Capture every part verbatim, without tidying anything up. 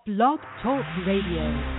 Blog Talk Radio.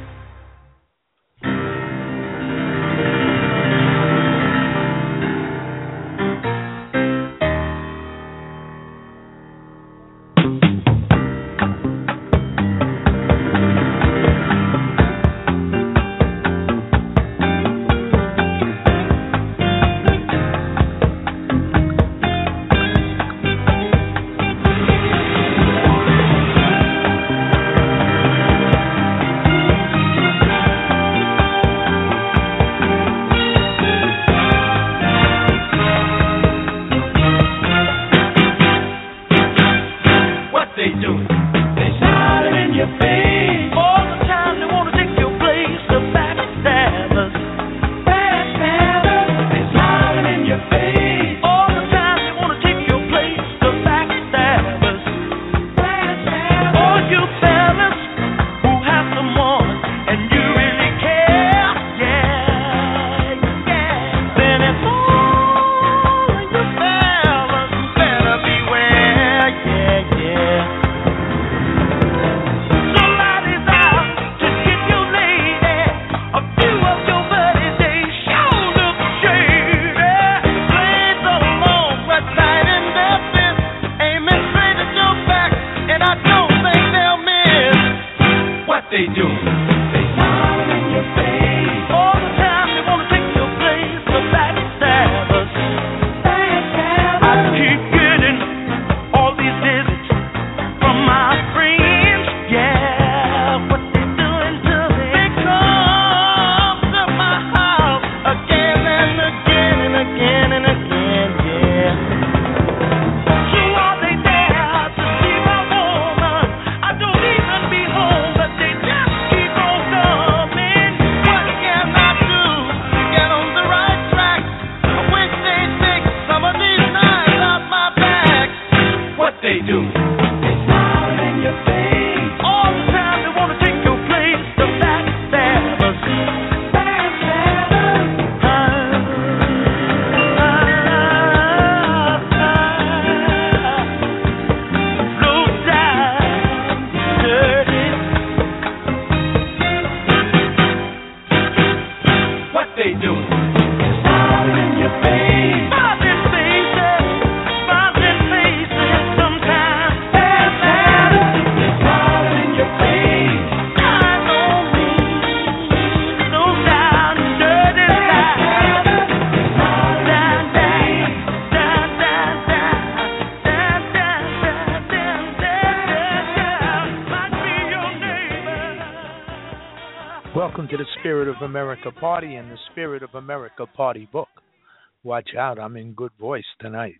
America Party and the Spirit of America Party book. Watch out, I'm in good voice tonight.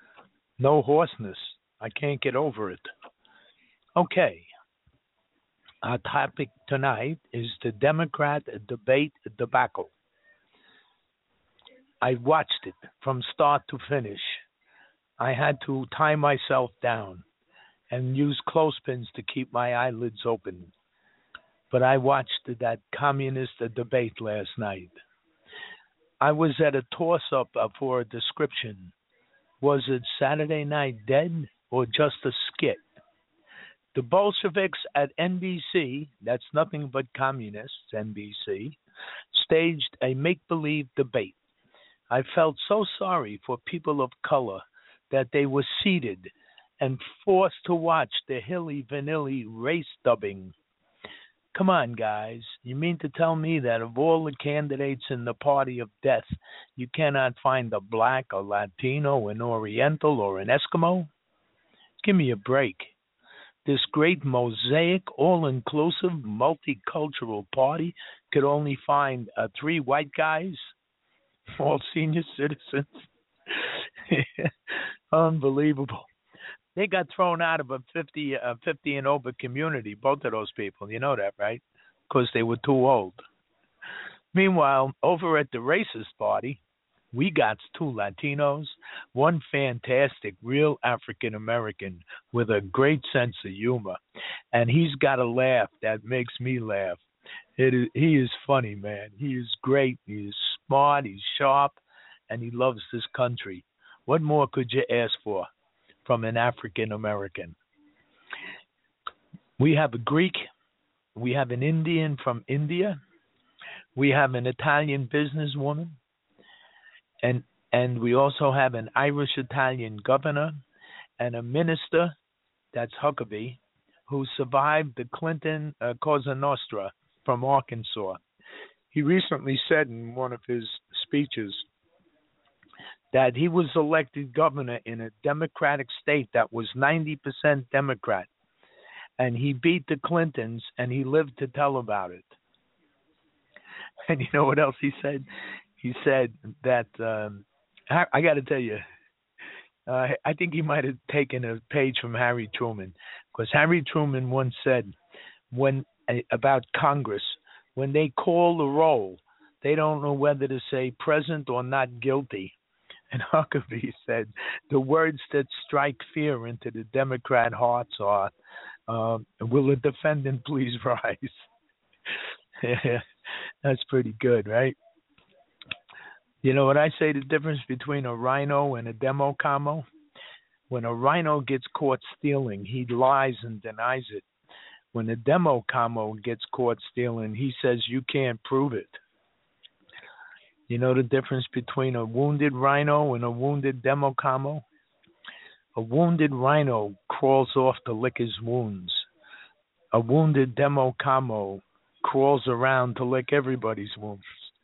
No hoarseness. I can't get over it. Okay. Our topic tonight is the Democrat debate debacle. I watched it from start to finish. I had to tie myself down and use clothespins to keep my eyelids open. But I watched that communist debate last night. I was at a toss-up for a description. Was it Saturday Night Dead or just a skit? The Bolsheviks at N B C, that's nothing but communists, N B C, staged a make-believe debate. I felt so sorry for people of color that they were seated and forced to watch the hilly-vanilly race dubbing. Come on, guys. You mean to tell me that of all the candidates in the party of death, you cannot find a black, a Latino, an Oriental, or an Eskimo? Give me a break. This great mosaic, all-inclusive, multicultural party could only find uh, three white guys, all senior citizens. Unbelievable. They got thrown out of a fifty, uh, fifty and over community, both of those people. You know that, right? Because they were too old. Meanwhile, over at the racist party, we got two Latinos, one fantastic, real African-American with a great sense of humor. And he's got a laugh that makes me laugh. It is, he is funny, man. He is great. He is smart. He's sharp. And he loves this country. What more could you ask for from an African American? We have a Greek, we have an Indian from India, we have an Italian businesswoman, and and we also have an Irish Italian governor and a minister, that's Huckabee, who survived the Clinton uh, Cosa Nostra from Arkansas. He recently said in one of his speeches that he was elected governor in a Democratic state that was ninety percent Democrat. And he beat the Clintons, and he lived to tell about it. And you know what else he said? He said that, um, I, I got to tell you, uh, I think he might have taken a page from Harry Truman, because Harry Truman once said when uh, about Congress, when they call the roll, they don't know whether to say present or not guilty. And Huckabee said the words that strike fear into the Democrat hearts are, uh, will the defendant please rise? That's pretty good, right? You know what I say the difference between a rhino and a demo camo? When a rhino gets caught stealing, he lies and denies it. When a demo camo gets caught stealing, he says you can't prove it. You know the difference between a wounded rhino and a wounded demo camo? A wounded rhino crawls off to lick his wounds. A wounded demo camo crawls around to lick everybody's wounds.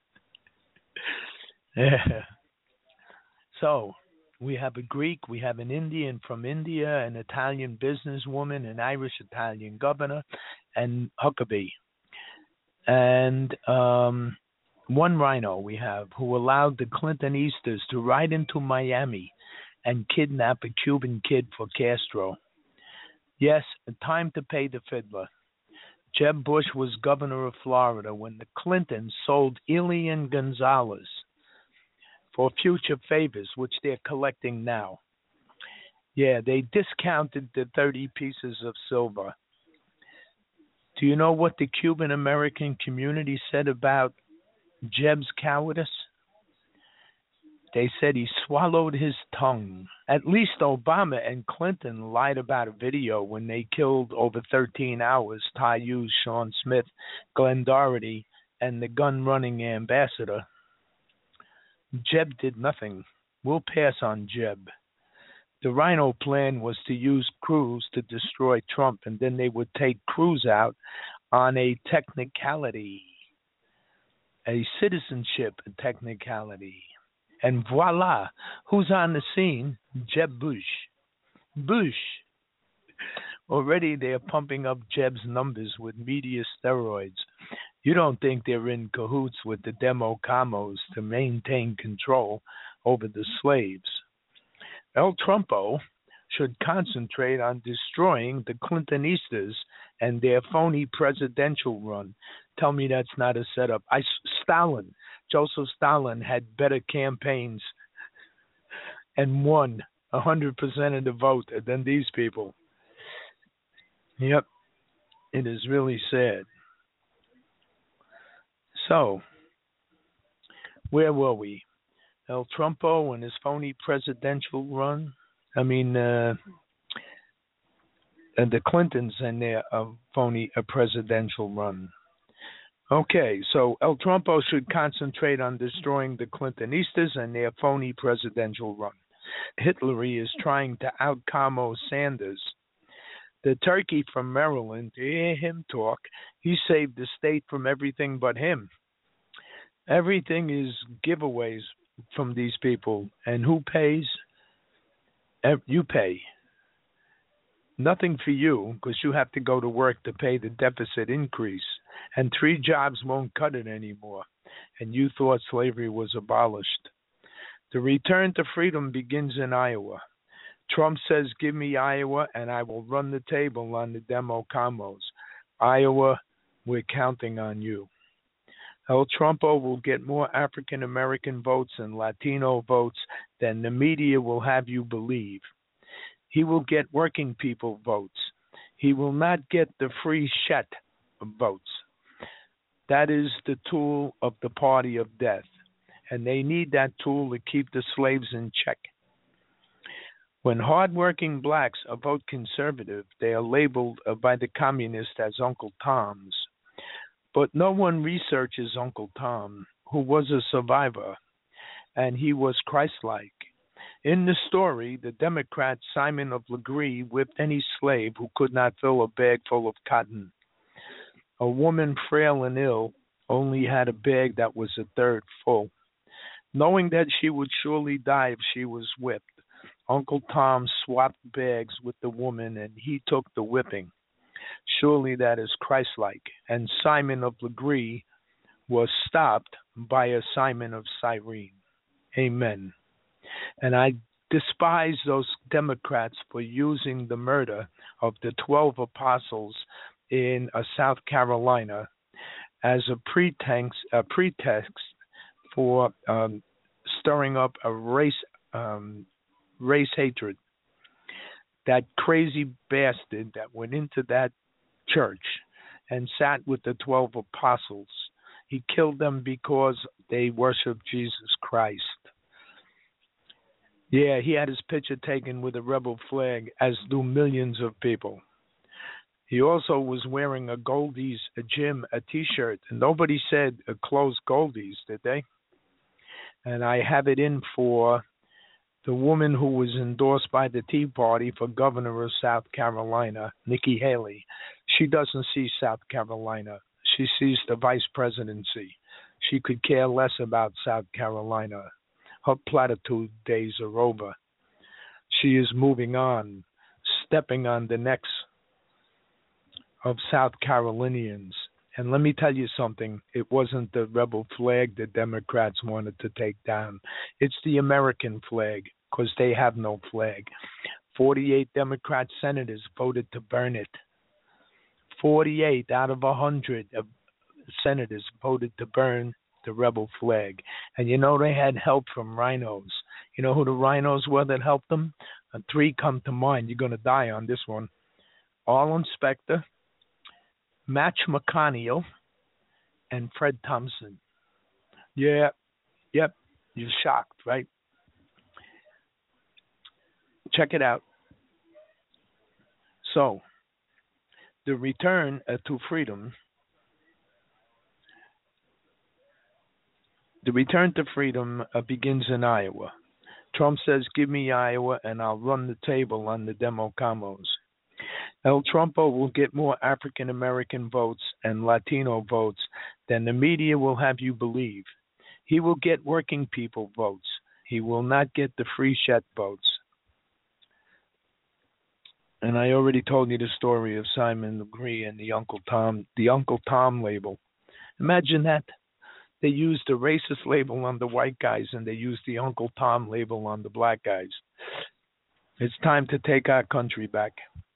Yeah. So we have a Greek, we have an Indian from India, an Italian businesswoman, an Irish Italian governor, and Huckabee. And um, one rhino we have who allowed the Clintonistas to ride into Miami and kidnap a Cuban kid for Castro. Yes, time to pay the fiddler. Jeb Bush was governor of Florida when the Clintons sold Elian Gonzalez for future favors, which they're collecting now. Yeah, they discounted the thirty pieces of silver. Do you know what the Cuban American community said about Jeb's cowardice? They said he swallowed his tongue. At least Obama and Clinton lied about a video when they killed over thirteen hours Ty Hughes, Sean Smith, Glenn Doherty, and the gun-running ambassador. Jeb did nothing. We'll pass on Jeb. The Rhino plan was to use Cruz to destroy Trump, and then they would take Cruz out on a technicality, a citizenship technicality. And voila, who's on the scene? Jeb Bush. Bush. Already they're pumping up Jeb's numbers with media steroids. You don't think they're in cahoots with the demo camos to maintain control over the slaves. El Trumpo should concentrate on destroying the Clintonistas and their phony presidential run. Tell me that's not a setup. I, Stalin, Joseph Stalin had better campaigns and won one hundred percent of the vote than these people. Yep, it is really sad. So, where were we? El Trumpo and his phony presidential run. I mean, uh, and the Clintons and their uh, phony uh, presidential run. Okay, so El Trumpo should concentrate on destroying the Clintonistas and their phony presidential run. Hillary is trying to out-camo Sanders. The turkey from Maryland, to hear him talk, he saved the state from everything but him. Everything is giveaways from these people. And who pays? You pay. Nothing for you, because you have to go to work to pay the deficit increase. And three jobs won't cut it anymore. And you thought slavery was abolished. The return to freedom begins in Iowa. Trump says, give me Iowa, and I will run the table on the demo combos. Iowa, we're counting on you. El Trumpo will get more African-American votes and Latino votes than the media will have you believe. He will get working people votes. He will not get the free shet votes. That is the tool of the party of death, and they need that tool to keep the slaves in check. When hardworking blacks vote conservative, they are labeled uh, by the communists as Uncle Toms. But no one researches Uncle Tom, who was a survivor, and he was Christ-like. In the story, the Democrat Simon of Legree whipped any slave who could not fill a bag full of cotton. A woman frail and ill only had a bag that was a third full. Knowing that she would surely die if she was whipped, Uncle Tom swapped bags with the woman and he took the whipping. Surely that is Christ-like. And Simon of Legree was stopped by a Simon of Cyrene. Amen. And I despise those Democrats for using the murder of the twelve apostles in uh, South Carolina as a pretext, a pretext for um, stirring up a race um, race hatred. That crazy bastard that went into that church and sat with the twelve apostles, he killed them because they worshiped Jesus Christ. Yeah, he had his picture taken with a rebel flag, as do millions of people. He also was wearing a Goldie's a gym, a T-shirt, and nobody said a closed Goldie's, did they? And I have it in for the woman who was endorsed by the Tea Party for governor of South Carolina, Nikki Haley. She doesn't see South Carolina. She sees the vice presidency. She could care less about South Carolina. Her platitude days are over. She is moving on, stepping on the necks of South Carolinians. And let me tell you something, it wasn't the rebel flag the Democrats wanted to take down. It's the American flag, because they have no flag. forty-eight Democrat senators voted to burn it. forty-eight out of one hundred of senators voted to burn the rebel flag. And you know they had help from rhinos. You know who the rhinos were that helped them? Uh, three come to mind. You're going to die on this one. Arlen Specter, Match McConnell, and Fred Thompson. Yeah, yep, you're shocked, right? Check it out. So, the return uh, to freedom, the return to freedom uh, begins in Iowa. Trump says, give me Iowa and I'll run the table on the Democamos. El Trumpo will get more African American votes and Latino votes than the media will have you believe. He will get working people votes. He will not get the free shet votes. And I already told you the story of Simon Legree and the Uncle Tom, the Uncle Tom label. Imagine that. They used the racist label on the white guys and they used the Uncle Tom label on the black guys. It's time to take our country back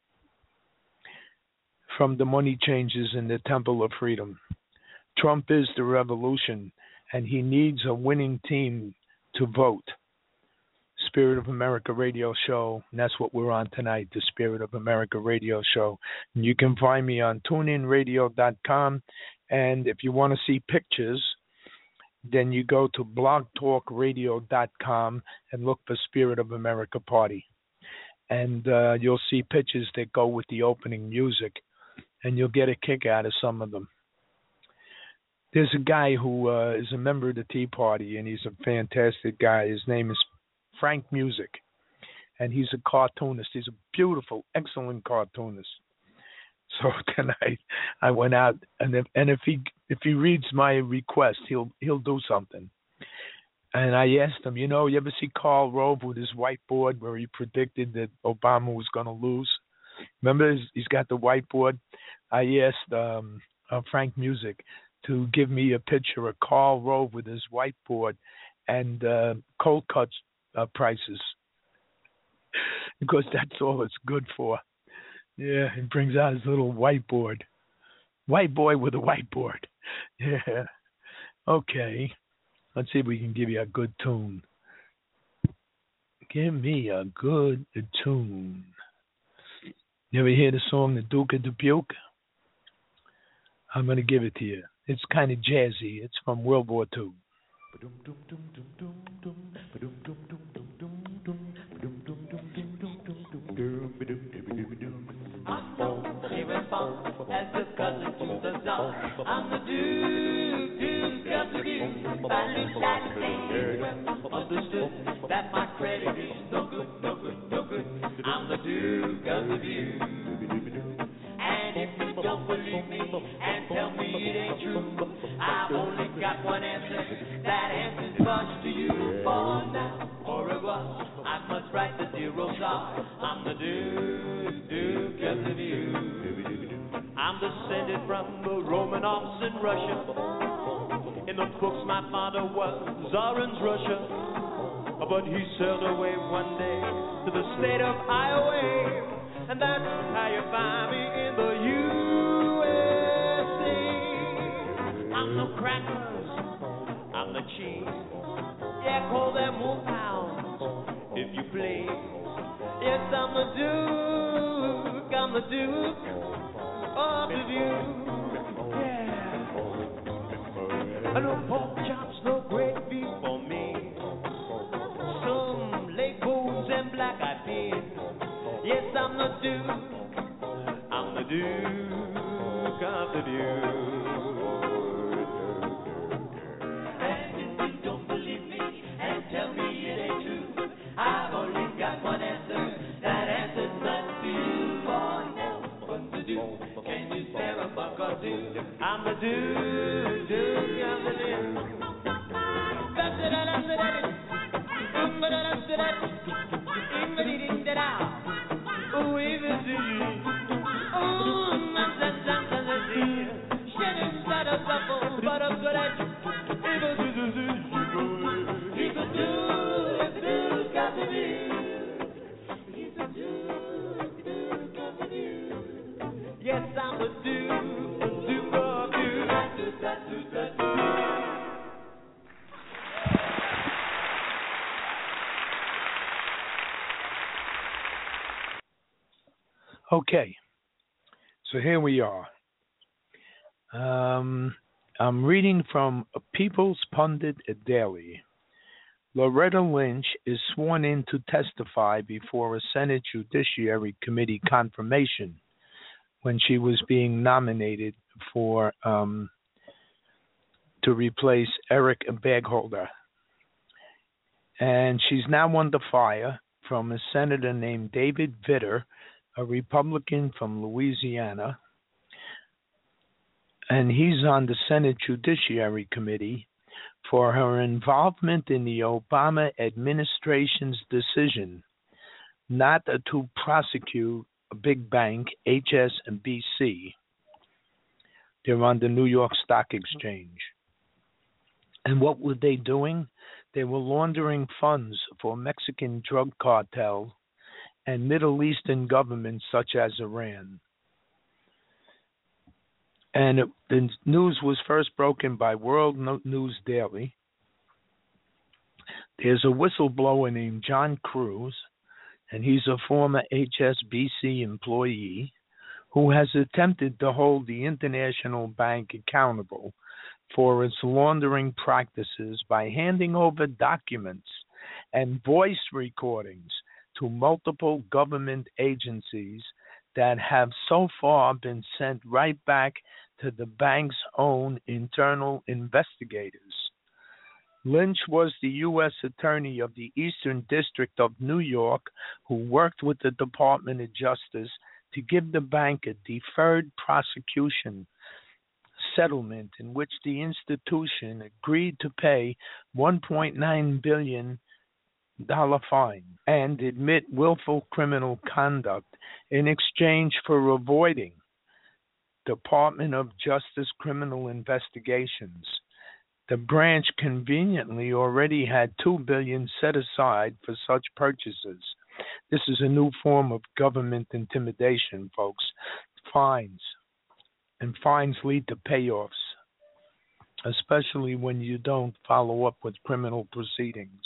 from the money changers in the Temple of Freedom. Trump is the revolution, and he needs a winning team to vote. Spirit of America radio show, and that's what we're on tonight, the Spirit of America radio show. And you can find me on tune in radio dot com, and if you want to see pictures, then you go to blog talk radio dot com and look for Spirit of America Party. And uh, you'll see pictures that go with the opening music, and you'll get a kick out of some of them. There's a guy who uh, is a member of the Tea Party, and he's a fantastic guy. His name is Frank Music, and he's a cartoonist. He's a beautiful, excellent cartoonist. So tonight I went out, and if, and if he if he reads my request, he'll he'll do something. And I asked him, you know, you ever see Karl Rove with his whiteboard where he predicted that Obama was going to lose? Remember, he's got the whiteboard. I asked um, uh, Frank Music to give me a picture of Karl Rove with his whiteboard and uh, cold cuts uh, prices, because that's all it's good for. Yeah, he brings out his little whiteboard. White boy with a whiteboard. Yeah. Okay. Let's see if we can give you a good tune. Give me a good tune. You ever hear the song The Duke of Dubuque? I'm going to give it to you. It's kind of jazzy. It's from World War Two. funk as the cousin to the song. I'm the Duke, Duke of the View. Finally satisfied, understood that my credit is no good, no good, no good. I'm the Duke of the View. And if you don't believe me and tell me it ain't true, I've only got one answer. That answer's much to you. For now, au revoir, I must write the zero star. I'm the Duke, Duke of the View. I'm descended from the Romanovs in Russia. In the books, my father was Tsar's Russia. But he sailed away one day to the state of Iowa. And that's how you find me in the U S A. I'm the crackers, I'm the cheese. Yeah, call them wolfhounds if you please. Yes, I'm the Duke, I'm the Duke of the View. Yeah. No pork chops, no gravy for me. Some leg bones and black-eyed peas. Yes, I'm the Duke, I'm the Duke of the View. And if you don't believe me and tell me it ain't true, I've only got one answer. That answer's not to you. For now, what to do? Can you spare a buck or two? I'm the Duke, Duke of the View. Yes, I'm the Duke, the Duke of you. Okay, so here we are. Um, I'm reading from a People's Pundit Daily. Loretta Lynch is sworn in to testify before a Senate Judiciary Committee confirmation when she was being nominated for um, to replace Eric Bagholder. And she's now under fire from a senator named David Vitter, a Republican from Louisiana, and he's on the Senate Judiciary Committee for her involvement in the Obama administration's decision not to prosecute a big bank, H S B C. They're on the New York Stock Exchange. And what were they doing? They were laundering funds for Mexican drug cartel and Middle Eastern governments such as Iran. And it, the news was first broken by World News Daily. There's a whistleblower named John Cruz, and he's a former H S B C employee who has attempted to hold the International Bank accountable for its laundering practices by handing over documents and voice recordings to multiple government agencies that have so far been sent right back to the bank's own internal investigators. Lynch was the U S Attorney of the Eastern District of New York who worked with the Department of Justice to give the bank a deferred prosecution settlement in which the institution agreed to pay one point nine billion dollars fine and admit willful criminal conduct in exchange for avoiding Department of Justice criminal investigations. The branch conveniently already had two billion dollars set aside for such purchases. This is a new form of government intimidation, folks. Fines. And fines lead to payoffs, especially when you don't follow up with criminal proceedings.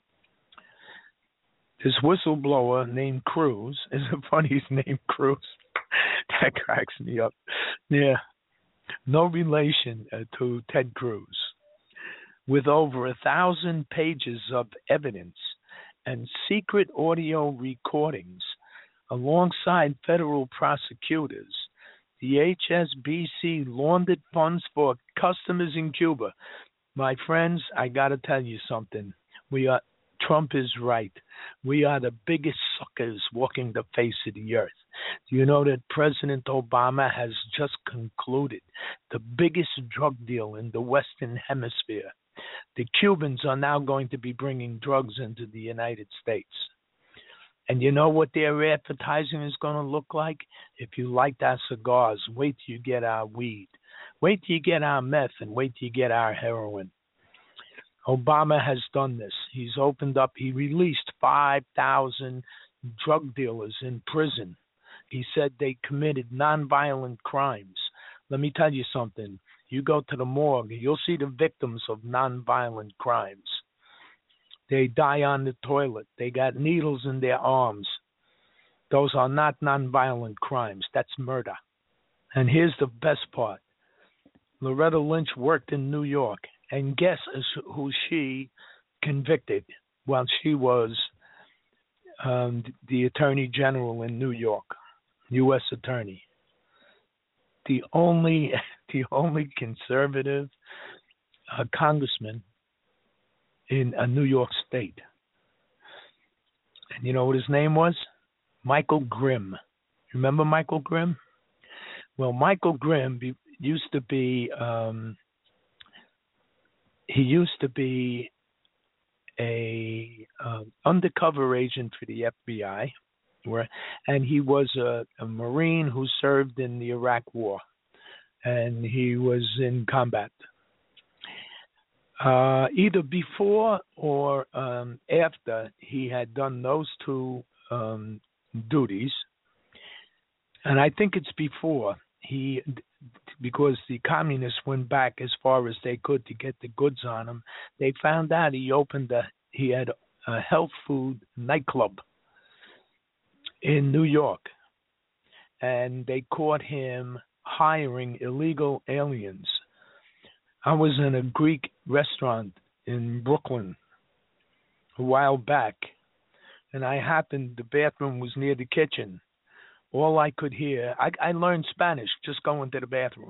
This whistleblower named Cruz, is it funny his name Cruz? That cracks me up. Yeah, no relation uh, to Ted Cruz. With over a thousand pages of evidence and secret audio recordings alongside federal prosecutors, The H S B C laundered funds for customers in Cuba. My friends, I got to tell you something. We are Trump is right. We are the biggest suckers walking the face of the earth. Do you know that President Obama has just concluded the biggest drug deal in the Western Hemisphere? The Cubans are now going to be bringing drugs into the United States. And you know what their advertising is going to look like? If you like our cigars, wait till you get our weed. Wait till you get our meth and wait till you get our heroin. Obama has done this. He's opened up, he released five thousand drug dealers in prison. He said they committed nonviolent crimes. Let me tell you something. You go to the morgue, you'll see the victims of nonviolent crimes. They die on the toilet. They got needles in their arms. Those are not nonviolent crimes. That's murder. And here's the best part. Loretta Lynch worked in New York. And guess who she convicted while she was um, the Attorney General in New York, U S Attorney. The only, the only conservative uh, congressman in a New York state. And you know what his name was? Michael Grimm. Remember Michael Grimm? Well, Michael Grimm be, used to be... Um, He used to be a uh, undercover agent for the F B I, where, and he was a, a Marine who served in the Iraq War, and he was in combat. Uh, either before or um, after he had done those two um, duties, and I think it's before he. Because the communists went back as far as they could to get the goods on him, they found out he opened a he had a health food nightclub in New York, and they caught him hiring illegal aliens. I was in a Greek restaurant in Brooklyn a while back, and I happened the bathroom was near the kitchen. All I could hear, I, I learned Spanish just going to the bathroom.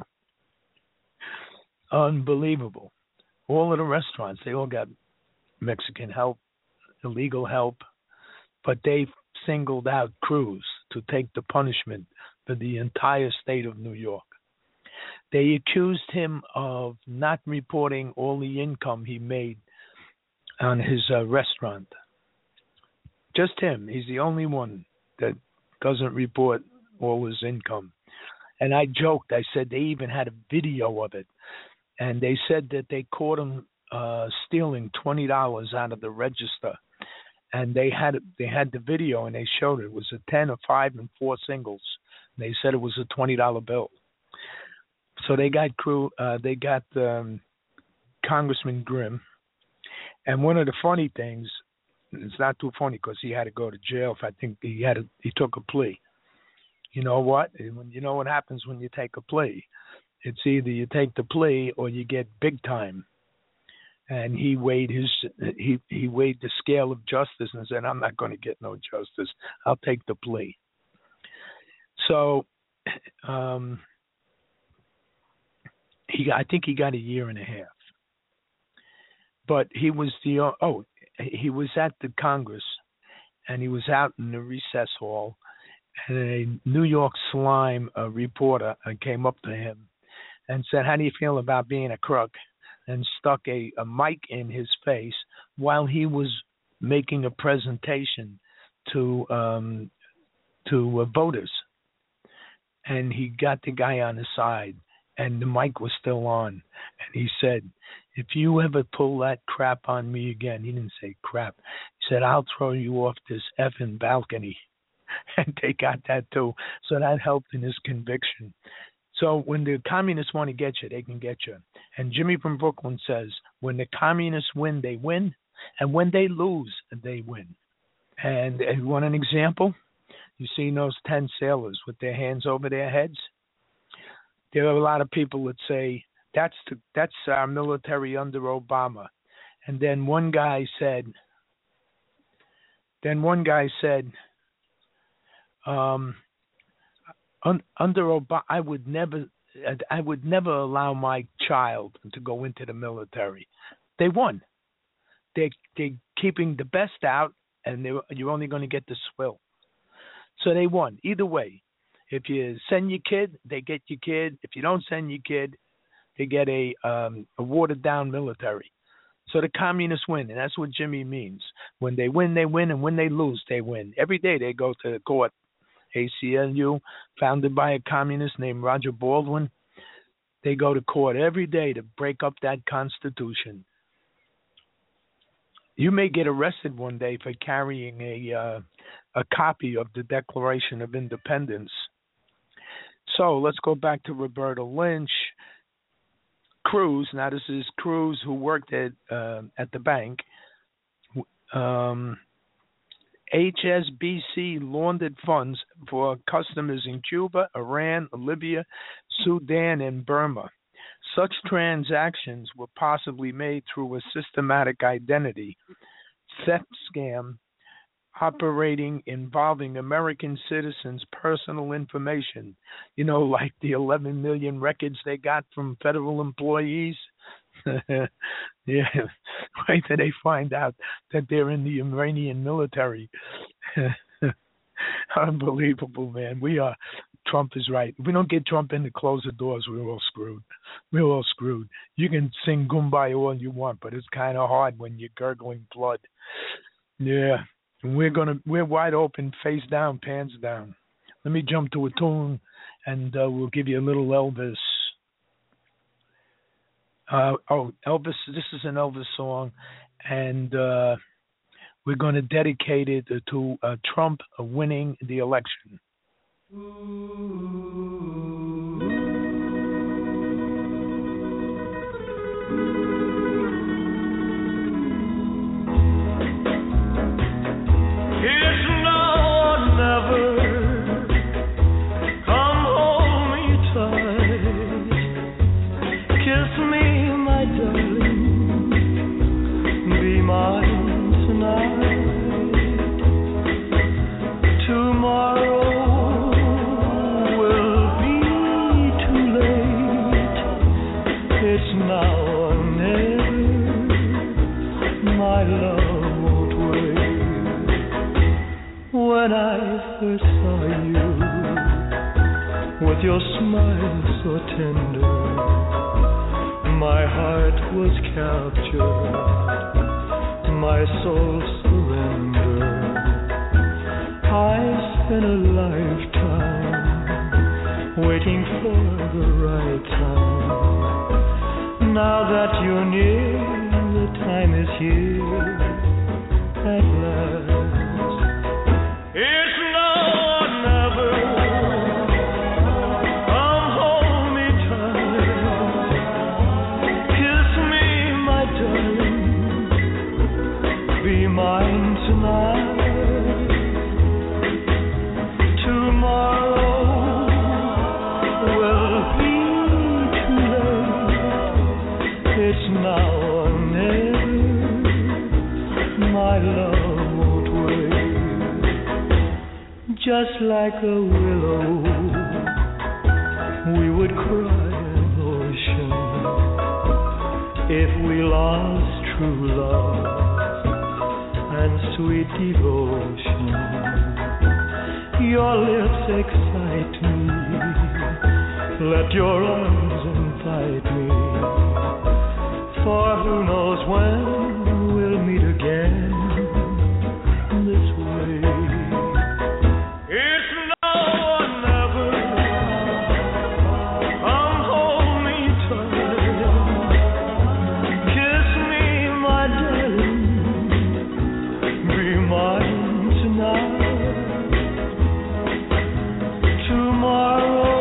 Unbelievable. All of the restaurants, they all got Mexican help, illegal help, but they singled out Cruz to take the punishment for the entire state of New York. They accused him of not reporting all the income he made on his uh, restaurant. Just him. He's the only one that doesn't report all his income. And I joked, I said they even had a video of it. And they said that they caught him uh, stealing twenty dollars out of the register. And they had they had the video and they showed it. It was a ten, a five, and four singles. And they said it was a twenty dollar bill. So they got crew. Uh, they got um, Congressman Grimm. And one of the funny things, it's not too funny because he had to go to jail. If I think he had, a, he took a plea. You know what? You know what happens when you take a plea? It's either you take the plea or you get big time. And he weighed his he he weighed the scale of justice and said, "I'm not going to get no justice. I'll take the plea." So, um, he I think he got a year and a half. But he was the oh he was at the Congress, and he was out in the recess hall, and a New York Slime uh, reporter uh, came up to him and said, "How do you feel about being a crook?" and stuck a, a mic in his face while he was making a presentation to um, to uh, voters. And he got the guy on his side, and the mic was still on. And he said, "If you ever pull that crap on me again," he didn't say crap, he said, "I'll throw you off this effing balcony." And they got that too. So that helped in his conviction. So when the communists want to get you, they can get you. And Jimmy from Brooklyn says, when the communists win, they win. And when they lose, they win. And uh, you want an example? You see those ten sailors with their hands over their heads? There are a lot of people that say, that's the, that's our military under Obama. And then one guy said, then one guy said, um, Un, under Obama, I would never, I would never allow my child to go into the military. They won. They they're keeping the best out, and they you're only going to get the swill. So they won either way. If you send your kid, they get your kid. If you don't send your kid, they get a um, a watered down military. So the communists win, and that's what Jimmy means. When they win, they win, and when they lose, they win. Every day they go to the court. A C L U, founded by a communist named Roger Baldwin. They go to court every day to break up that Constitution. You may get arrested one day for carrying a uh, a copy of the Declaration of Independence. So let's go back to Roberta Lynch. Cruz, now this is Cruz who worked at uh, at the bank. Um, H S B C laundered funds for customers in Cuba, Iran, Libya, Sudan, and Burma. Such transactions were possibly made through a systematic identity theft scam operating involving American citizens' personal information. You know, like the eleven million records they got from federal employees. Yeah, wait till they find out that they're in the Iranian military. Unbelievable, man. We are. Trump is right. If we don't get Trump in to close the doors, we're all screwed. We're all screwed. You can sing Kumbaya all you want, but it's kind of hard when you're gurgling blood. Yeah, and we're gonna we're wide open, face down, pants down. Let me jump to a tune, and uh, we'll give you a little Elvis. Uh, oh, Elvis, this is an Elvis song, and uh, we're going to dedicate it to uh, Trump winning the election. It's now or never. Come hold me tight. Kiss me, my darling. Be mine tonight. Tomorrow will be too late. It's now or never. My love won't wait. When I first saw you, with your smile so tender, my heart was captured, my soul surrendered. I spent a lifetime waiting for the right time. Now that you're near, the time is here at last. It's now or never. Come hold me tight. Kiss me, my darling. Be mine tonight. Tomorrow will be too late. It's now or never. My love won't wait. Just like a willow, we would cry an ocean if we lost true love and sweet devotion. Your lips excite me. Let your arms invite me. For who knows when we'll meet again this way. It's now or never. Come hold me tight. Kiss me, my darling. Be mine tonight. Tomorrow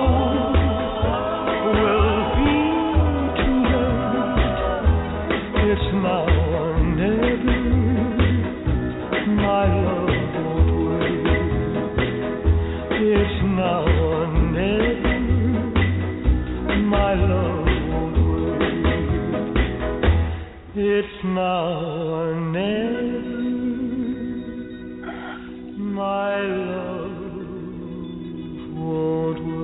will be too late. It's now or never. My love won't wait. It's now or never. My love won't wait. It's now or never. My love won't wait.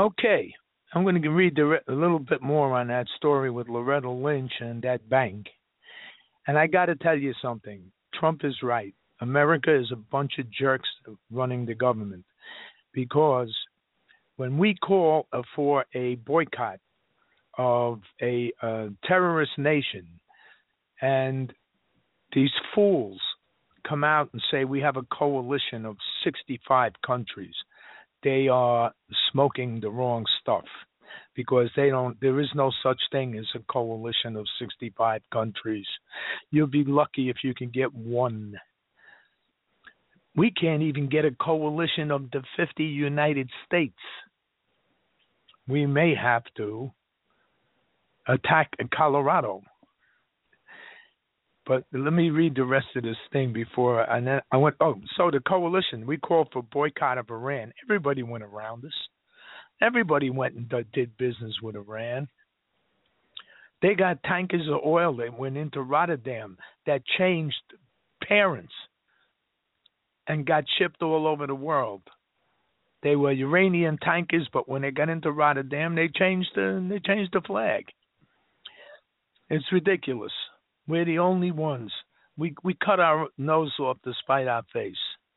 Okay, I'm going to read the, a little bit more on that story with Loretta Lynch and that bank. And I got to tell you something. Trump is right. America is a bunch of jerks running the government, because when we call for a boycott of a uh, terrorist nation, and these fools come out and say we have a coalition of sixty-five countries, they are smoking the wrong stuff, because they don't. There is no such thing as a coalition of sixty-five countries. You'll be lucky if you can get one. We can't even get a coalition of the fifty United States. We may have to attack Colorado. But let me read the rest of this thing before. And then I went, oh, so the coalition, we called for boycott of Iran. Everybody went around us. Everybody went and did business with Iran. They got tankers of oil that went into Rotterdam that changed parents and got shipped all over the world. They were Iranian tankers, but when they got into Rotterdam, they changed the they changed the flag. It's ridiculous. We're the only ones. We we cut our nose off to spite our face.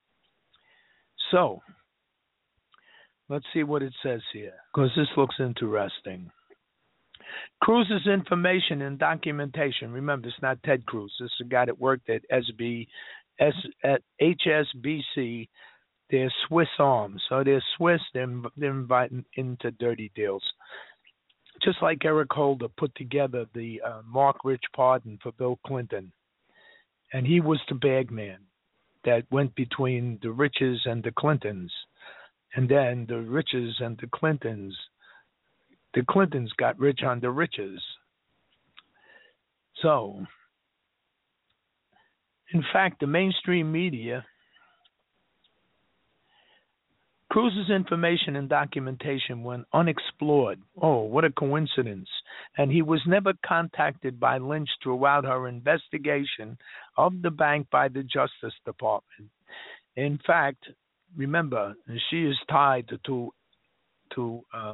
So, let's see what it says here, because this looks interesting. Cruz's information and documentation. Remember, it's not Ted Cruz. This is a guy that worked at S B, S, at H S B C. They're Swiss arms. So they're Swiss. They're, they're inviting into dirty deals. Just like Eric Holder put together the uh, Mark Rich pardon for Bill Clinton. And he was the bag man that went between the Riches and the Clintons. And then the Riches and the Clintons, the Clintons got rich on the Riches. So, in fact, the mainstream media, Cruz's information and documentation went unexplored. Oh, what a coincidence. And he was never contacted by Lynch throughout her investigation of the bank by the Justice Department. In fact, remember, she is tied to, to um,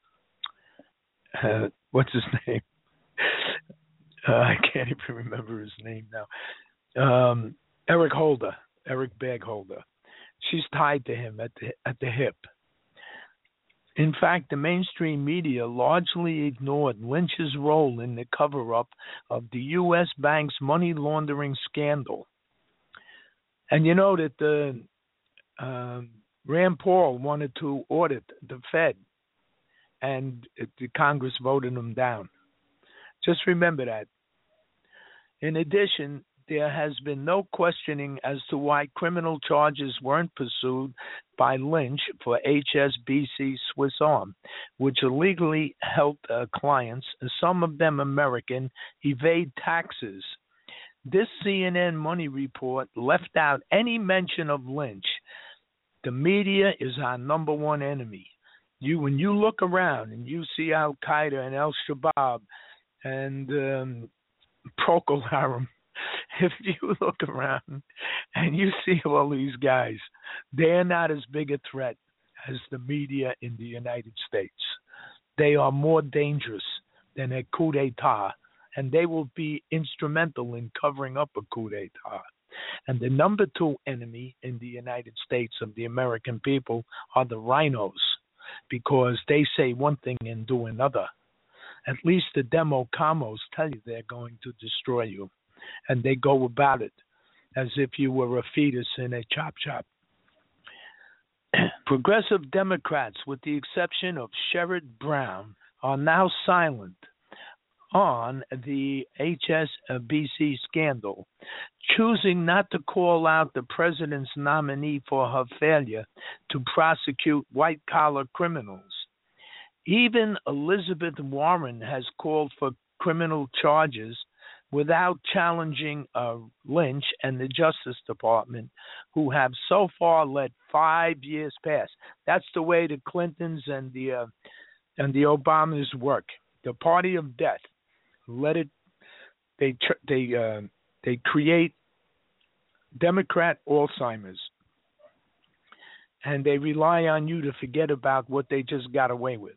uh, what's his name? Uh, I can't even remember his name now. Um, Eric Holder, Eric Bagholder. She's tied to him at the at the hip. In fact, the mainstream media largely ignored Lynch's role in the cover-up of the U S bank's money laundering scandal. And you know that the um, Rand Paul wanted to audit the Fed, and the Congress voted him down. Just remember that. In addition, there has been no questioning as to why criminal charges weren't pursued by Lynch for H S B C Swiss Arm, which illegally helped uh, clients, some of them American, evade taxes. This C N N Money report left out any mention of Lynch. The media is our number one enemy. You, when you look around and you see Al Qaeda and Al Shabaab and um, Procol Harum, if you look around and you see all these guys, they're not as big a threat as the media in the United States. They are more dangerous than a coup d'etat, and they will be instrumental in covering up a coup d'etat. And the number two enemy in the United States of the American people are the rhinos, because they say one thing and do another. At least the demo commos tell you they're going to destroy you. And they go about it as if you were a fetus in a chop shop. Progressive Democrats, with the exception of Sherrod Brown, are now silent on the H S B C scandal, choosing not to call out the president's nominee for her failure to prosecute white-collar criminals. Even Elizabeth Warren has called for criminal charges without challenging uh, Lynch and the Justice Department, who have so far let five years pass. That's the way the Clintons and the uh, and the Obamas work. The party of death. Let it. They tr- they uh, they create Democrat Alzheimer's. and they rely on you to forget about what they just got away with.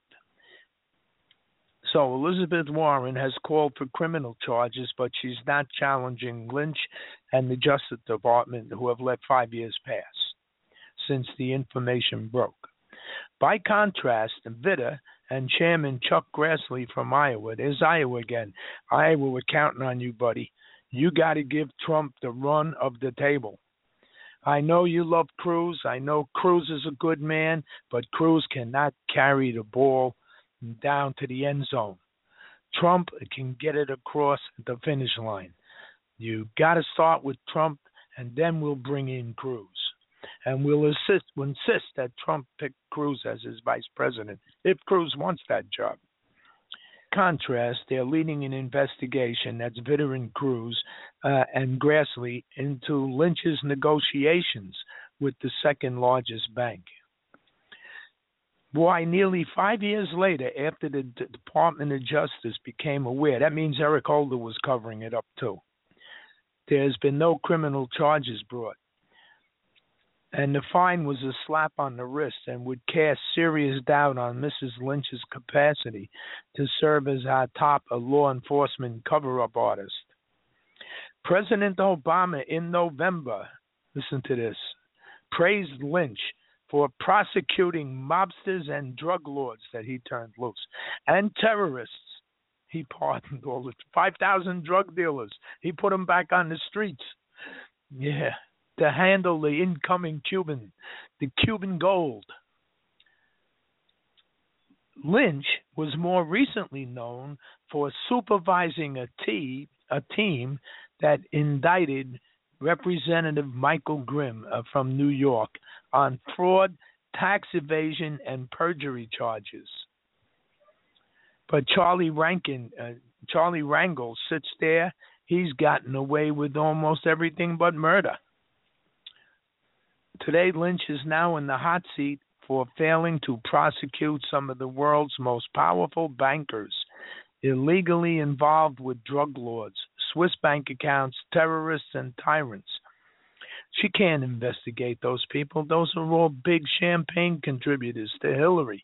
So Elizabeth Warren has called for criminal charges, but she's not challenging Lynch and the Justice Department, who have let five years pass since the information broke. By contrast, Vitta and Chairman Chuck Grassley from Iowa, there's Iowa again. Iowa, we're counting on you, buddy. You got to give Trump the run of the table. I know you love Cruz. I know Cruz is a good man, but Cruz cannot carry the ball down to the end zone. Trump can get it across the finish line. You got to start with Trump, and then we'll bring in Cruz. And we'll insist, we'll insist that Trump pick Cruz as his vice president if Cruz wants that job. Contrast, they're leading an investigation, that's Vitta and Cruz uh, and Grassley, into Lynch's negotiations with the second largest bank. Why, nearly five years later, after the D- Department of Justice became aware, that means Eric Holder was covering it up too. There's been no criminal charges brought. And the fine was a slap on the wrist and would cast serious doubt on Missus Lynch's capacity to serve as our top law enforcement cover-up artist. President Obama in November, listen to this, praised Lynch for prosecuting mobsters and drug lords that he turned loose, and terrorists. He pardoned all the five thousand drug dealers. He put them back on the streets. Yeah. To handle the incoming Cuban, the Cuban gold. Lynch was more recently known for supervising a, tea, a team that indicted Representative Michael Grimm uh, from New York on fraud, tax evasion, and perjury charges. But Charlie Rankin, uh, Charlie Rangel sits there. He's gotten away with almost everything but murder. Today, Lynch is now in the hot seat for failing to prosecute some of the world's most powerful bankers illegally involved with drug lords, Swiss bank accounts, terrorists, and tyrants. She can't investigate those people. Those are all big champagne contributors to Hillary.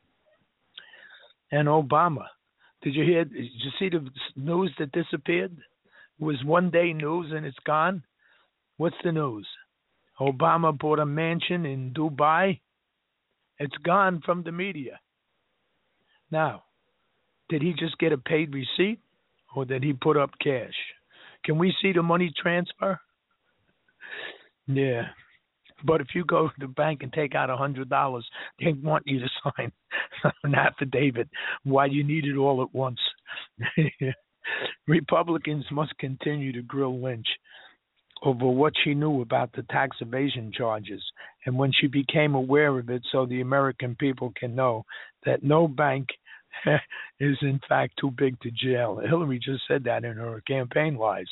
And Obama. Did you hear, did you see the news that disappeared? It was one day news and it's gone. What's the news? Obama bought a mansion in Dubai. It's gone from the media. Now, did he just get a paid receipt or did he put up cash? Can we see the money transfer? Yeah. But if you go to the bank and take out one hundred dollars, they want you to sign an affidavit why you need it all at once. Republicans must continue to grill Lynch over what she knew about the tax evasion charges and when she became aware of it, so the American people can know that no bank is in fact too big to jail. Hillary just said that in her campaign lies.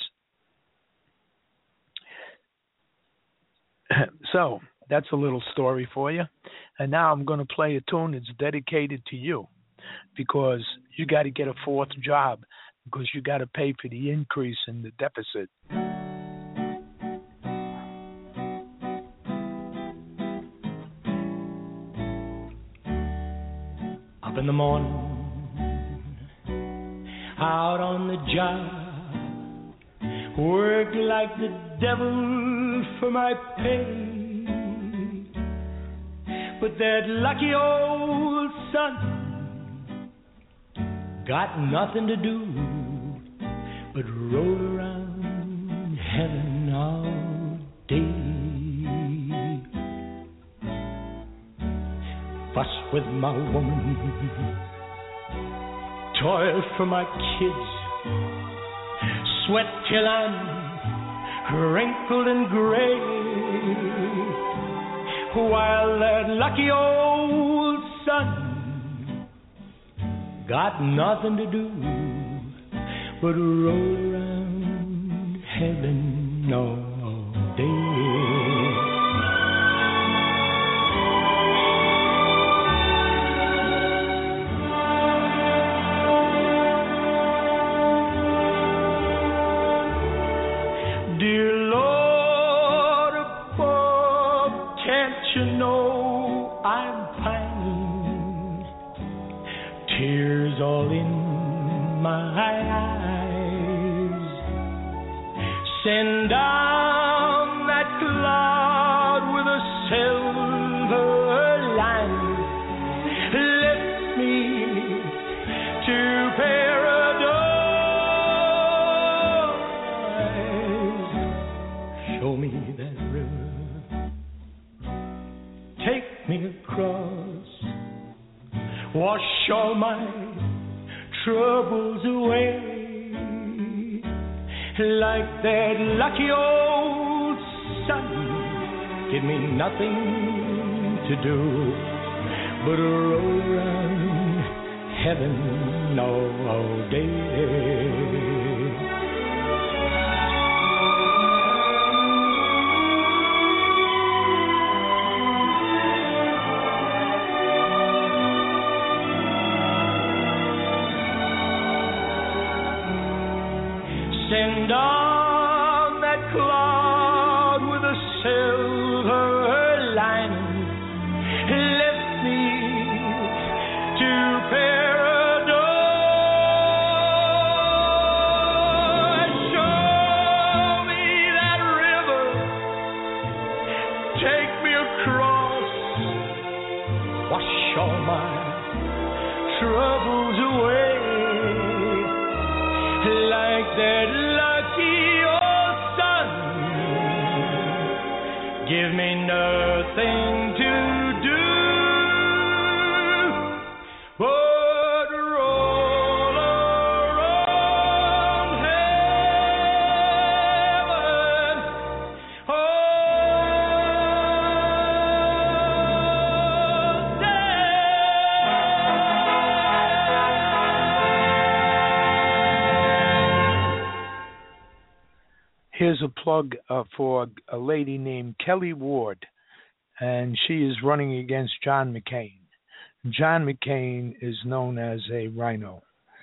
So that's a little story for you. And now I'm going to play a tune that's dedicated to you, because you got to get a fourth job because you got to pay for the increase in the deficit. Up in the morning, out on the job, work like the devil for my pay. But that lucky old son got nothing to do but roll around heaven all day. Fuss with my woman, toil for my kids, sweat till I'm wrinkled and gray, while that lucky old son got nothing to do but roll around heaven all day. Dear Lord above, can't you know Send down that cloud with a silver lining. Lift me to paradise. Show me that river. Take me across. Wash all my troubles away. Like that lucky old sun, give me nothing to do but roll around heaven all, all day. Send on that cloud with a silver lining. Lift me to paradise. Show me that river. Take me across. Wash all my troubles away. Like that lucky old sun, give me nothing to do but roll around heaven all day. Here's a plug uh, for a lady named Kelly Ward, and she is running against John McCain. John McCain is known as a rhino,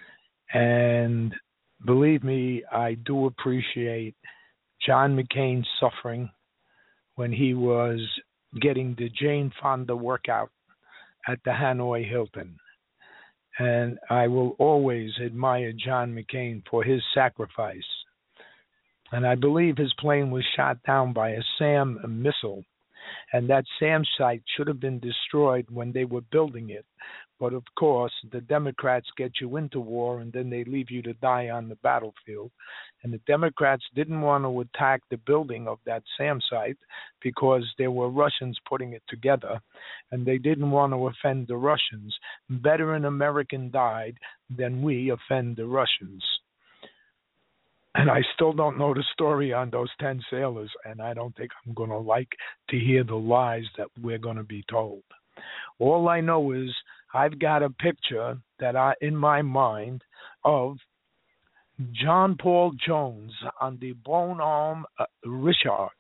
and believe me, I do appreciate John McCain's suffering when he was getting the Jane Fonda workout at the Hanoi Hilton. And I will always admire John McCain for his sacrifice. And I believe his plane was shot down by a SAM missile. And that SAM site should have been destroyed when they were building it. But of course, the Democrats get you into war and then they leave you to die on the battlefield. And the Democrats didn't want to attack the building of that SAM site because there were Russians putting it together. And they didn't want to offend the Russians. Better an American died than we offend the Russians. And I still don't know the story on those ten sailors, and I don't think I'm going to like to hear the lies that we're going to be told. All I know is I've got a picture that I, in my mind, of John Paul Jones on the Bonhomme uh, Richard,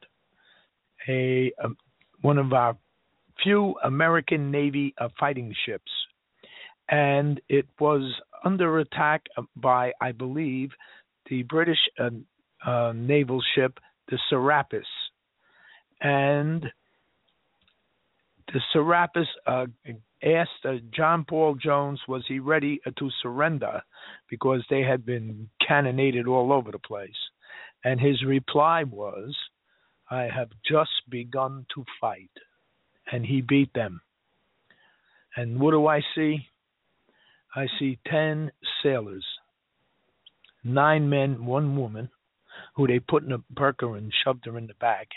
a, a one of our few American Navy uh, fighting ships, and it was under attack by, I believe, the British uh, uh, naval ship, the Serapis. And the Serapis uh, asked uh, John Paul Jones, was he ready uh, to surrender because they had been cannonaded all over the place. And his reply was, I have just begun to fight. And he beat them. And what do I see? I see ten sailors. Nine men, one woman, who they put in a burqa and shoved her in the back,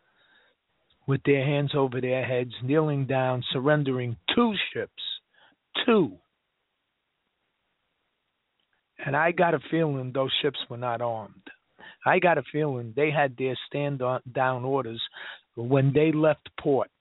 with their hands over their heads, kneeling down, surrendering two ships. Two. And I got a feeling those ships were not armed. I got a feeling they had their stand-down orders when they left port.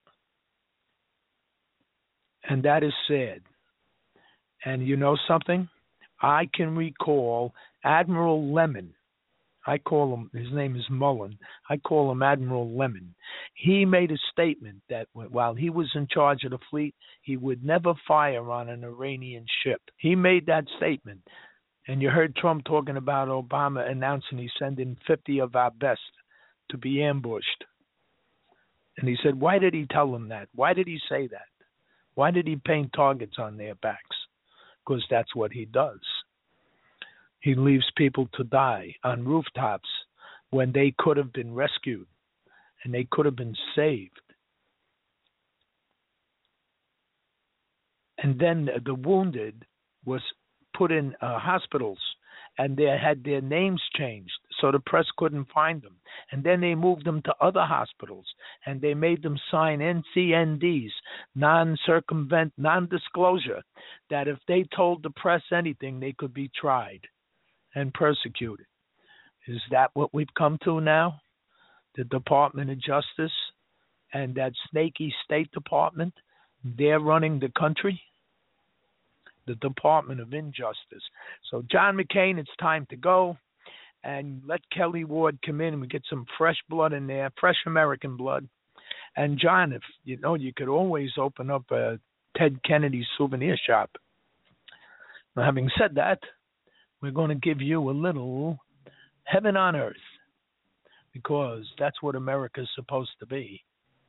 And that is sad. And you know something? I can recall Admiral Lemon. I call him, his name is Mullen. I call him Admiral Lemon. He made a statement that while he was in charge of the fleet, he would never fire on an Iranian ship. He made that statement. And you heard Trump talking about Obama announcing he's sending fifty of our best to be ambushed. And he said, why did he tell them that? Why did he say that? Why did he paint targets on their backs? Because that's what he does. He leaves people to die on rooftops when they could have been rescued and they could have been saved. And then the wounded was put in uh, hospitals, and they had their names changed so the press couldn't find them. And then they moved them to other hospitals, and they made them sign N C N Ds, non-circumvent, non-disclosure, that if they told the press anything, they could be tried and persecuted. Is that what we've come to now? The Department of Justice and that snaky State Department, they're running the country? The Department of Injustice. So, John McCain, it's time to go. And let Kelly Ward come in and we get some fresh blood in there, fresh American blood. And, John, if you know, you could always open up a Ted Kennedy souvenir shop. Now, having said that, we're going to give you a little heaven on earth, because that's what America's supposed to be.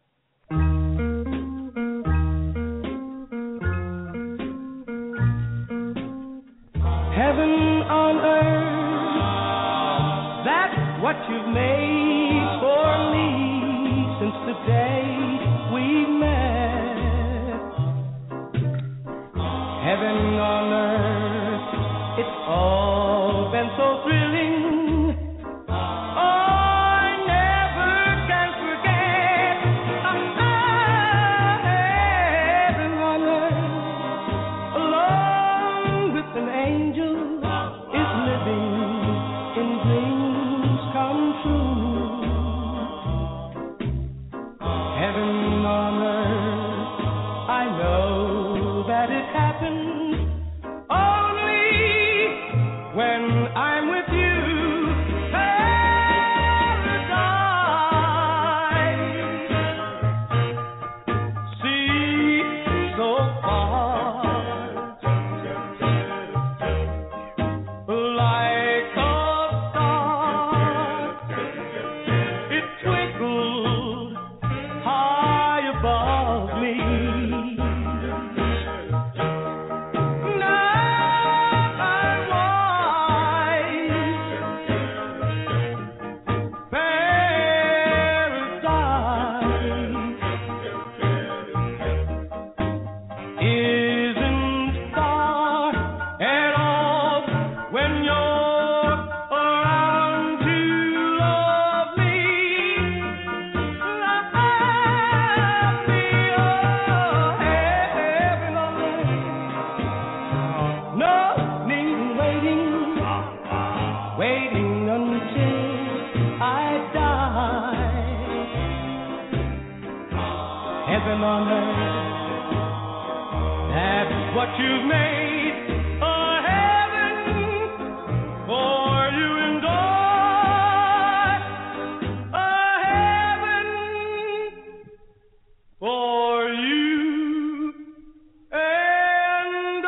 Heaven on earth, that's what you've made for me since the day we met. Heaven on earth, it's all been so thrilling. Oh, I never can forget. Heaven on earth, along with an angel, is living in dreams come true. Heaven on earth, I know that it happens only when I'm with you. Paradise, see so far, like a star, it twinkled high above me. Now I'm wise, paradise isn't far at all when you're around to love me. Love me, oh, heaven on earth. No need waiting, waiting until I die. Heaven on earth, that's what you've made a heaven for you and I. A heaven for you and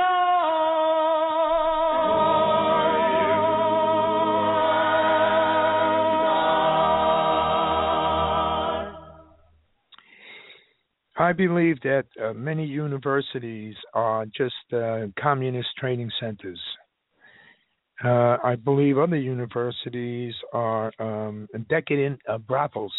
I. I believe that uh, many universities are just uh, communist training centers. Uh, I believe other universities are um, decadent uh, brothels.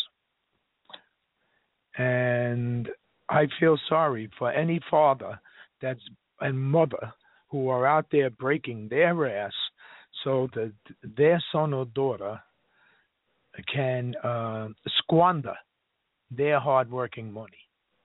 And I feel sorry for any father that's and mother who are out there breaking their ass so that their son or daughter can uh, squander their hard-working money.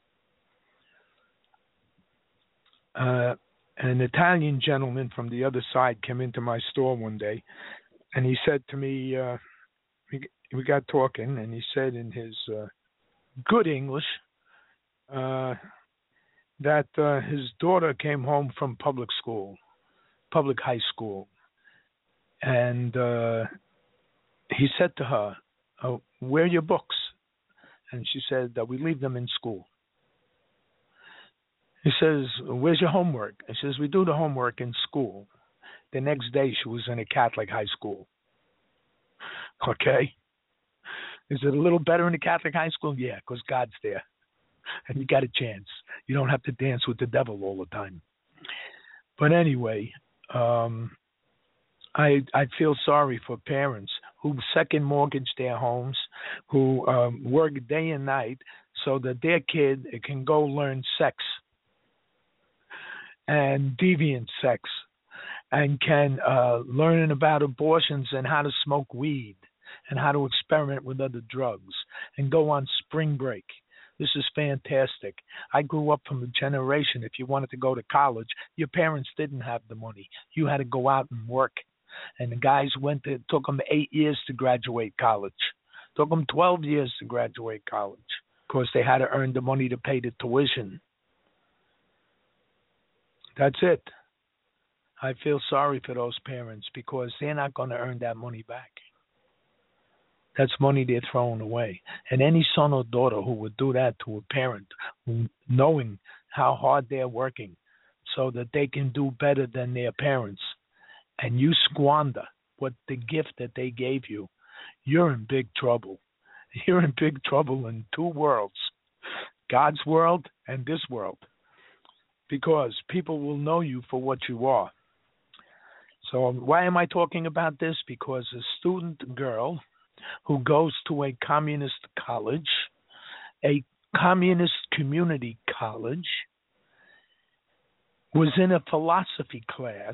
Uh, an Italian gentleman from the other side came into my store one day, and he said to me, uh, we, we got talking, and he said in his uh, good English uh, that uh, his daughter came home from public school, public high school, and uh, he said to her, oh, where are your books? And she said that we leave them in school. He says, where's your homework? He says, we do the homework in school. The next day she was in a Catholic high school. Okay? Is it a little better in a Catholic high school? Yeah, because God's there. And you got a chance. You don't have to dance with the devil all the time. But anyway, um, I I feel sorry for parents who second mortgage their homes, who um, work day and night so that their kid can go learn sex and deviant sex, and can uh, learn about abortions and how to smoke weed and how to experiment with other drugs and go on spring break. This is fantastic. I grew up from a generation, if you wanted to go to college, your parents didn't have the money. You had to go out and work. And the guys went, it took them eight years to graduate college. It took them twelve years to graduate college because they had to earn the money to pay the tuition. That's it. I feel sorry for those parents because they're not going to earn that money back. That's money they're throwing away. And any son or daughter who would do that to a parent, knowing how hard they're working so that they can do better than their parents, and you squander what the gift that they gave you, you're in big trouble. You're in big trouble in two worlds, God's world and this world, because people will know you for what you are. So why am I talking about this? Because a student girl who goes to a communist college, a communist community college, was in a philosophy class,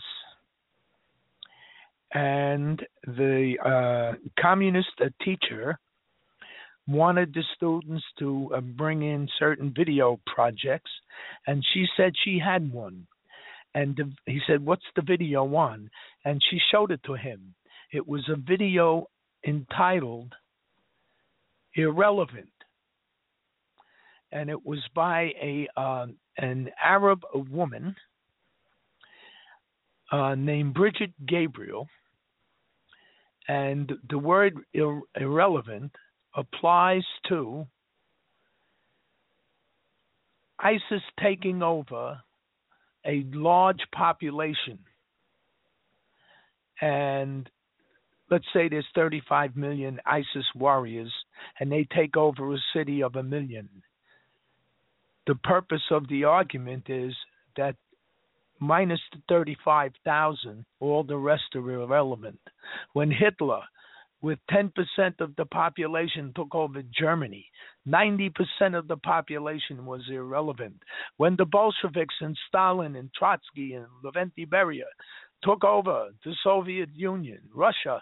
and the uh, communist uh, teacher wanted the students to uh, bring in certain video projects, and she said she had one. And the, he said, "What's the video on?" And she showed it to him. It was a video entitled Irrelevant. And it was by a uh, an Arab woman uh, named Bridget Gabriel. And the word ir- irrelevant applies to ISIS taking over a large population. And let's say there's thirty-five million ISIS warriors, and they take over a city of a million. The purpose of the argument is that minus the thirty-five thousand, all the rest are irrelevant. When Hitler, with ten percent of the population, took over Germany, ninety percent of the population was irrelevant. When the Bolsheviks and Stalin and Trotsky and Lavrenti Beria took over the Soviet Union, Russia,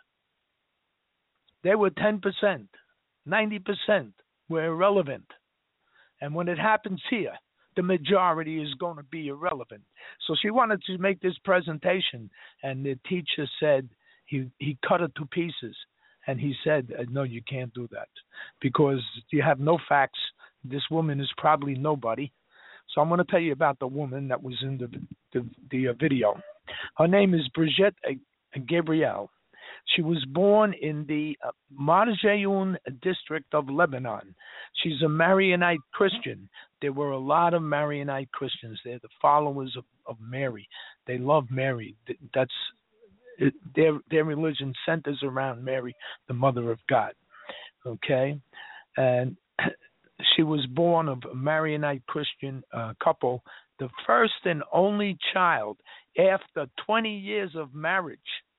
they were ten percent. ninety percent were irrelevant. And when it happens here, the majority is going to be irrelevant. So she wanted to make this presentation, and the teacher said he, he cut it to pieces. And he said, no, you can't do that because you have no facts. This woman is probably nobody. So I'm going to tell you about the woman that was in the, the, the video. Her name is Brigitte Gabriel. She was born in the uh, Marjayoun district of Lebanon. She's a Maronite Christian. There were a lot of Maronite Christians. They're the followers of, of Mary. They love Mary. That's it, their their religion centers around Mary, the Mother of God. Okay, and she was born of a Maronite Christian uh, couple, the first and only child after twenty years of marriage.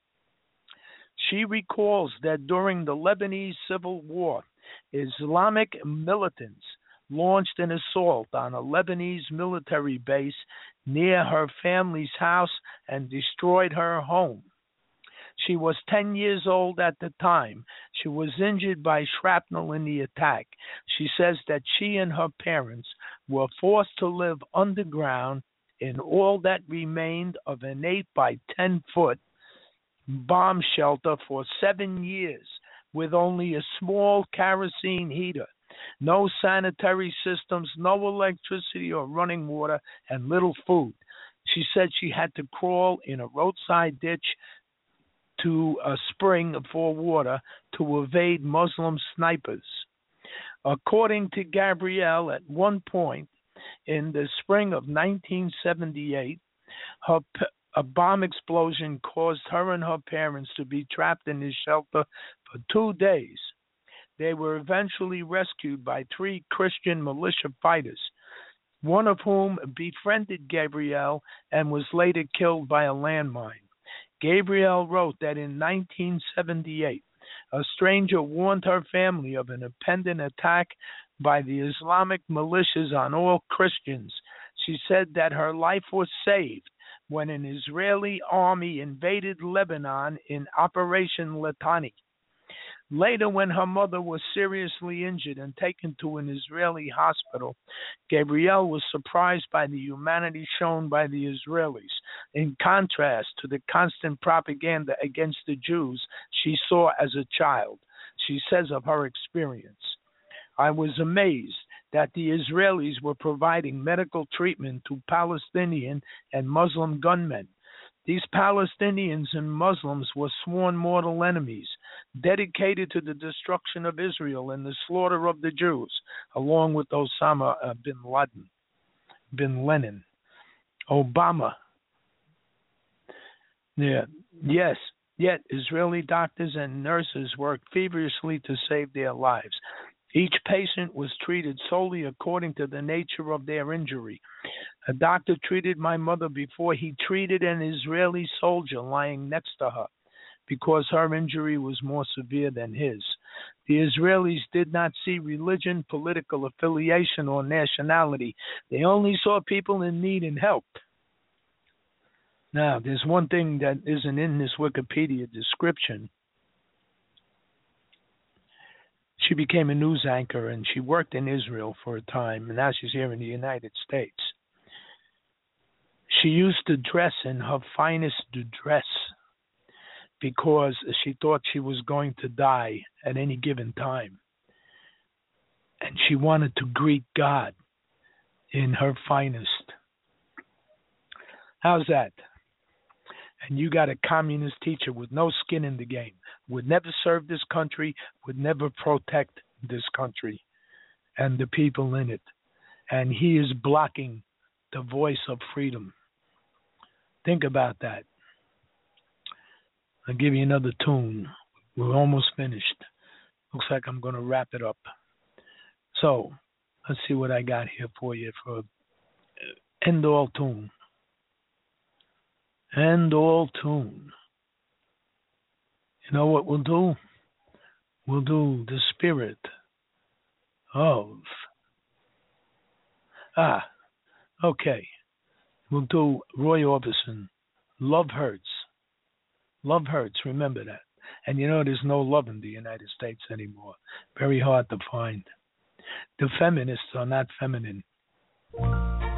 She recalls that during the Lebanese Civil War, Islamic militants launched an assault on a Lebanese military base near her family's house and destroyed her home. She was ten years old at the time. She was injured by shrapnel in the attack. She says that she and her parents were forced to live underground in all that remained of an eight by ten foot bomb shelter for seven years with only a small kerosene heater, no sanitary systems, no electricity or running water, and little food. She said she had to crawl in a roadside ditch to a spring for water to evade Muslim snipers. According to Gabrielle, at one point in the spring of nineteen seventy-eight, her a bomb explosion caused her and her parents to be trapped in this shelter for two days. They were eventually rescued by three Christian militia fighters, one of whom befriended Gabrielle and was later killed by a landmine. Gabrielle wrote that in nineteen seventy-eight, a stranger warned her family of an impending attack by the Islamic militias on all Christians. She said that her life was saved when an Israeli army invaded Lebanon in Operation Litani. Later, when her mother was seriously injured and taken to an Israeli hospital, Gabrielle was surprised by the humanity shown by the Israelis, in contrast to the constant propaganda against the Jews she saw as a child. She says of her experience, "I was amazed that the Israelis were providing medical treatment to Palestinian and Muslim gunmen. These Palestinians and Muslims were sworn mortal enemies, dedicated to the destruction of Israel and the slaughter of the Jews, along with Osama uh, bin Laden, bin Lenin, Obama." Yeah, yes, yet Israeli doctors and nurses worked feverishly to save their lives. Each patient was treated solely according to the nature of their injury. A doctor treated my mother before he treated an Israeli soldier lying next to her, because her injury was more severe than his. The Israelis did not see religion, political affiliation, or nationality. They only saw people in need and help. Now, there's one thing that isn't in this Wikipedia description. She became a news anchor, and she worked in Israel for a time, and now she's here in the United States. She used to dress in her finest dress because she thought she was going to die at any given time. And she wanted to greet God in her finest. How's that? And you got a communist teacher with no skin in the game, would never serve this country, would never protect this country and the people in it. And he is blocking the voice of freedom. Think about that. I'll give you another tune. We're almost finished. Looks like I'm going to wrap it up. So, let's see what I got here for you for end all tune. End all tune. You know what we'll do? We'll do the spirit of... Ah, okay. We'll do Roy Orbison. Love Hurts. Love hurts, remember that. And you know there's no love in the United States anymore. Very hard to find. The feminists are not feminine.